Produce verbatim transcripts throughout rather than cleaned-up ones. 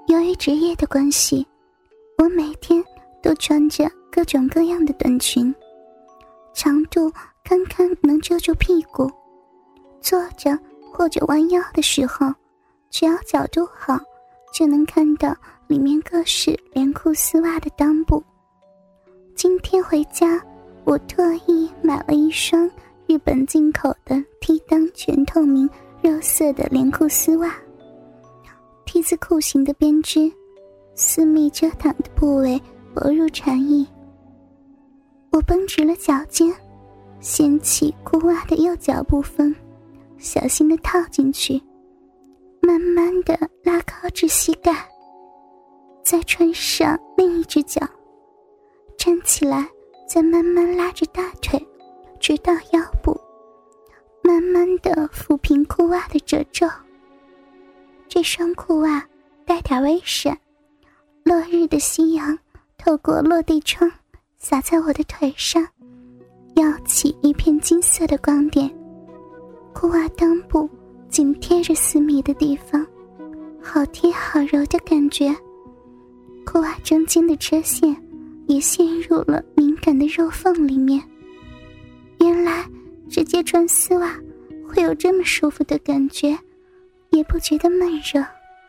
由于职业的关系，我每天都穿着各种各样的短裙，长度刚刚能遮住屁股，坐着或者弯腰的时候，只要角度好，就能看到里面各式连裤丝袜的裆部。今天回家，我特意买了一双日本进口的 T 裆全透明肉色的连裤丝袜。T 字裤型的编织，私密遮挡的部位薄如蝉翼。我绷直了脚尖，掀起裤袜的右脚部分，小心地套进去，慢慢地拉高至膝盖，再穿上另一只脚，站起来，再慢慢拉着大腿直到腰部，慢慢地抚平裤袜的褶皱。这双裤袜带点微闪，落日的夕阳透过落地窗洒在我的腿上，耀起一片金色的光点。裤袜裆部紧贴着私密的地方，好贴好柔的感觉。裤袜中间的车线也陷入了敏感的肉缝里面。原来直接穿丝袜会有这么舒服的感觉，也不觉得闷热。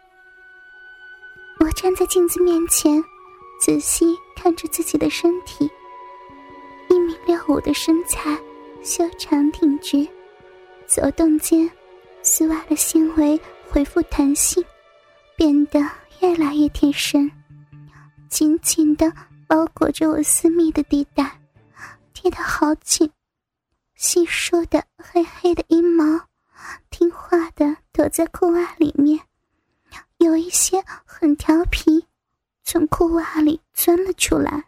我站在镜子面前，仔细看着自己的身体，一米六五的身材，修长挺直，走动间，丝袜的纤维恢复弹性，变得越来越贴身，紧紧地包裹着我私密的地带，贴得好紧。细疏的黑黑的阴毛听话地躲在裤袜里面，有一些很调皮，从裤袜里钻了出来。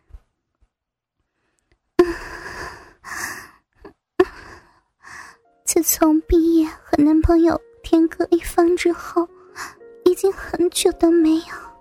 自从毕业和男朋友天各一方之后，已经很久都没有。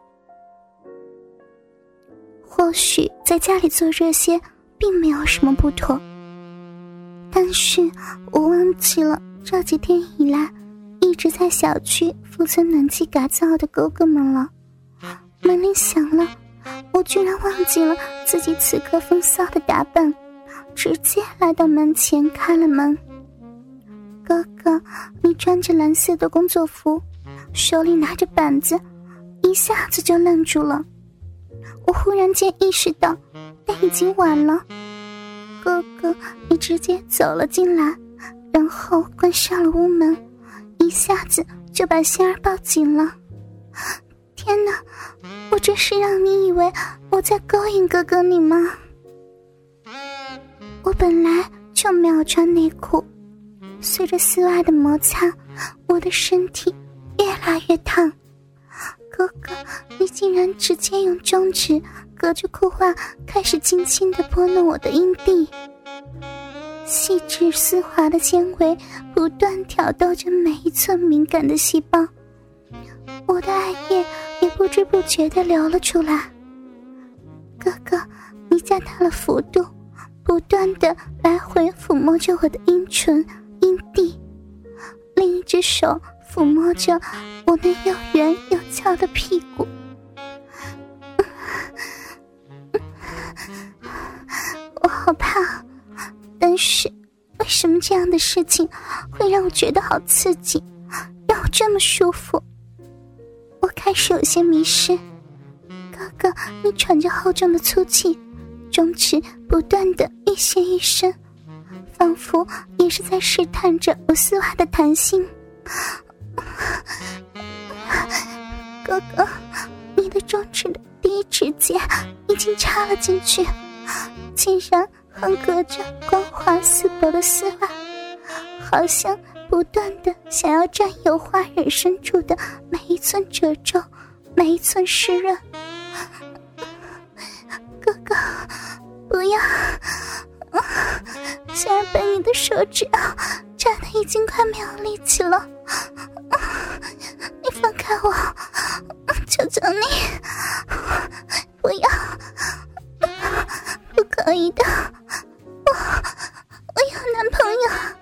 或许在家里做这些并没有什么不妥，但是我忘记了这几天以来一直在小区负责暖气改造的哥哥们了。门铃响了，我居然忘记了自己此刻风骚的打扮，直接来到门前开了门。哥哥，你穿着蓝色的工作服，手里拿着板子，一下子就愣住了。我忽然间意识到但已经晚了。哥哥，你直接走了进来，然后关上了屋门，一下子就把仙儿抱紧了。天哪，我这是让你以为我在勾引哥哥你吗？我本来就没有穿内裤，随着丝袜的摩擦，我的身体越来越烫。哥哥，你竟然直接用中指隔着裤袜开始轻轻地拨弄我的阴蒂，细致丝滑的纤维不断挑逗着每一寸敏感的细胞，我的爱液也不知不觉地流了出来。哥哥，你加大了幅度，不断地来回抚摸着我的阴唇阴蒂，另一只手抚摸着我那又圆又翘的屁股。我好怕，但是为什么这样的事情会让我觉得好刺激，让我这么舒服？我开始有些迷失。哥哥，你喘着厚重的粗气，中指不断地愈陷愈深，仿佛也是在试探着我丝袜的弹性。哥哥，你的中指的第一指节已经插了进去，竟然横隔着光滑丝薄的丝袜，好像不断地想要占有花蕊深处的每一寸褶皱，每一寸湿润。哥哥，不要，虽然被你的手指扎得已经快没有力气了，你放开我，求求你，不要，不可以的，我我有男朋友。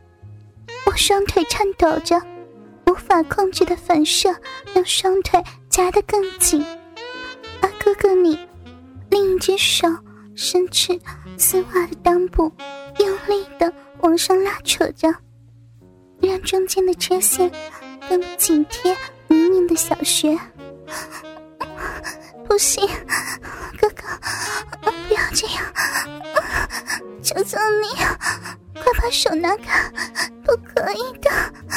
我双腿颤抖着，无法控制的反射让双腿夹得更紧，而哥哥你另一只手伸至丝袜的裆部，用力地往上拉扯着，让中间的车线更紧贴泥泞的小穴。不行，哥哥，不要这样，求求你，快把手拿开，不可以的。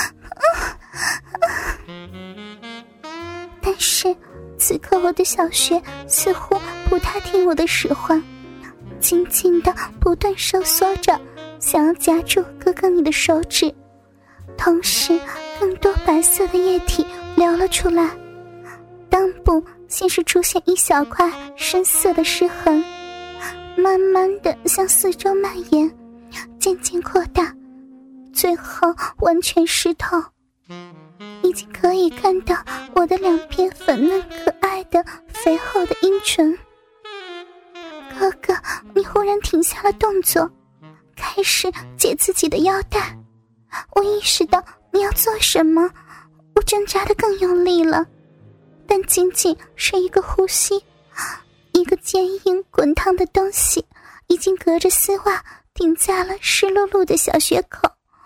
但是此刻我的小穴似乎不太听我的使唤，紧紧地不断收缩着，想要夹住哥哥你的手指，同时更多白色的液体流了出来。裆部先是出现一小块深色的湿痕，慢慢地向四周蔓延，渐渐扩大，最后完全湿透，已经可以看到我的两片粉嫩可爱的肥厚的阴唇。哥哥，你忽然停下了动作，开始解自己的腰带。我意识到你要做什么，我挣扎得更用力了，但仅仅是一个呼吸，一个坚硬滚烫的东西已经隔着丝袜顶在了湿漉漉的小穴口。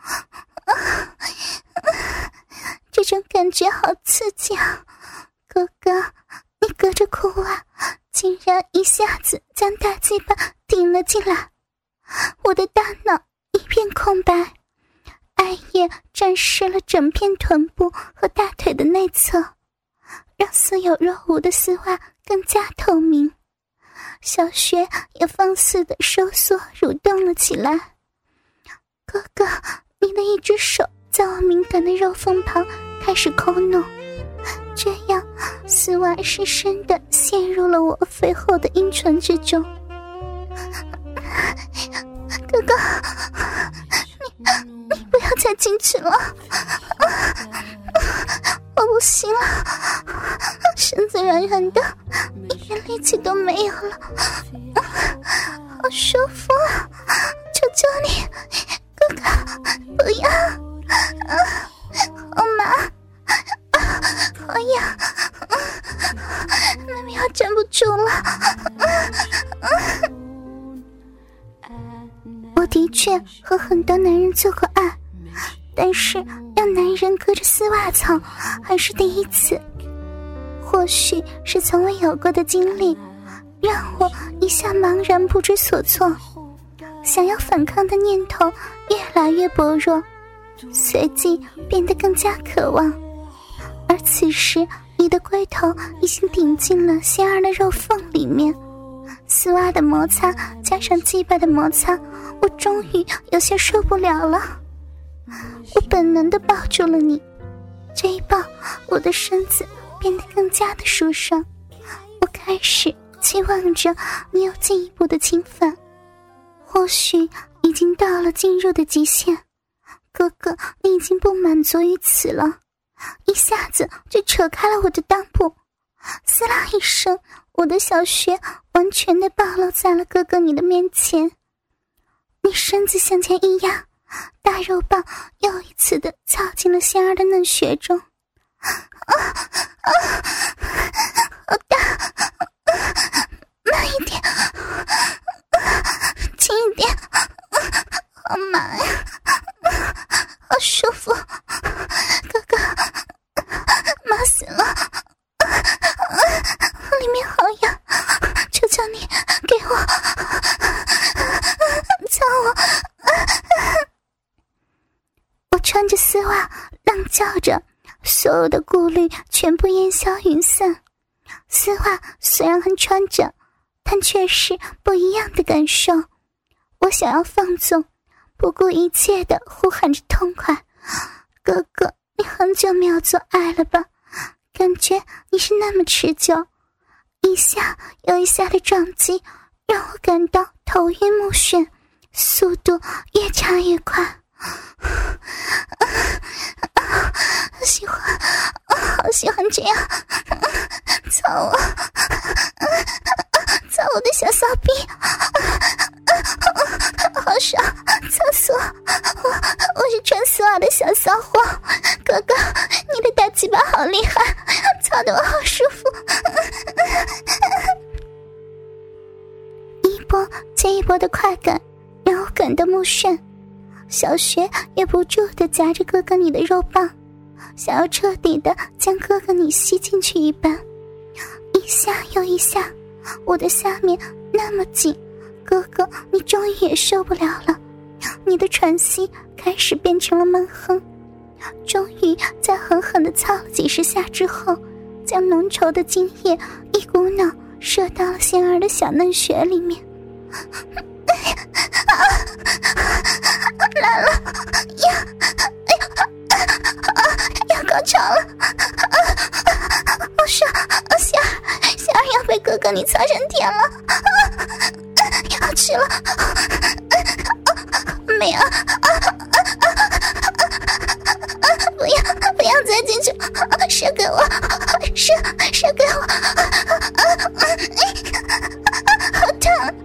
这种感觉好刺激啊！哥哥，你隔着裤袜竟然一下子将大鸡巴顶了进来，我的大脑一片空白，艾叶沾湿了整片臀部和大腿的内侧，让似有若无的丝袜更加透明，小穴也放肆地收缩蠕动了起来。哥哥，你的一只手在我敏感的肉缝旁开始抠弄，这样丝袜深深地陷入了我肥厚的阴唇之中。哥哥，你你不要再进去了，我不行了，身子软软的，一点力气都没有了，好舒服啊！求求你，哥哥，不要，好麻，好痒，妹妹要站不住了。我的确和很多男人做过爱，但是让男人隔着丝袜操还是第一次。或许是从未有过的经历，让我一下茫然不知所措，想要反抗的念头越来越薄弱，随即变得更加渴望。而此时你的龟头已经顶进了仙儿的肉缝里面，丝袜的摩擦加上鸡巴的摩擦，我终于有些受不了了。我本能地抱住了你，这一抱我的身子变得更加的舒爽，我开始期望着你有进一步的侵犯，或许已经到了进入的极限。哥哥，你已经不满足于此了，一下子就扯开了我的裆部，撕啦一声，我的小穴完全的暴露在了哥哥你的面前。你身子向前一压，大肉棒又一次的操进了仙儿的嫩穴中。啊啊，好大，慢一点，轻一点，好麻呀，好舒服，哥哥，麻死了，里面好痒，求求你给我操我！我穿着丝袜浪叫着，所有的顾虑全部烟消云散。丝袜虽然还穿着，但却是不一样的感受。我想要放纵，不顾一切地呼喊着痛快。哥哥，你很久没有做爱了吧？感觉你是那么持久，一下又一下的撞击让我感到头晕目眩，速度越加越快。喜欢，好喜欢这样，操我，操我的小骚逼，好爽，操死我！我我是穿丝袜的小骚货，哥哥，你的大鸡巴好厉害，操得我好舒波的快感，让我感到目眩。小穴也不住地夹着哥哥你的肉棒，想要彻底地将哥哥你吸进去一般。一下又一下，我的下面那么紧，哥哥你终于也受不了了，你的喘息开始变成了闷哼。终于在狠狠地操了几十下之后，将浓稠的精液一股脑射到了仙儿的小嫩穴里面。来了，呀，要高潮了！我说，仙儿，仙儿要被哥哥你操成甜了，要吃了！没有，不要，不要再进去，射给我，射，射给我！好疼！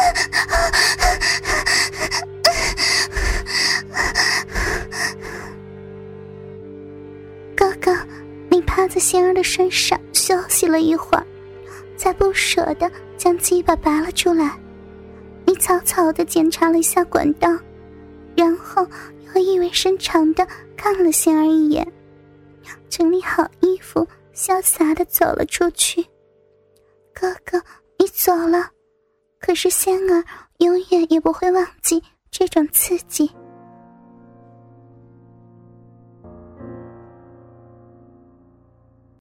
哥哥，你趴在仙儿的身上休息了一会儿，才不舍得将鸡巴拔了出来。你草草地检查了一下管道，然后又意味深长地看了仙儿一眼，整理好衣服，潇洒地走了出去。哥哥，你走了，可是仙儿永远也不会忘记这种刺激。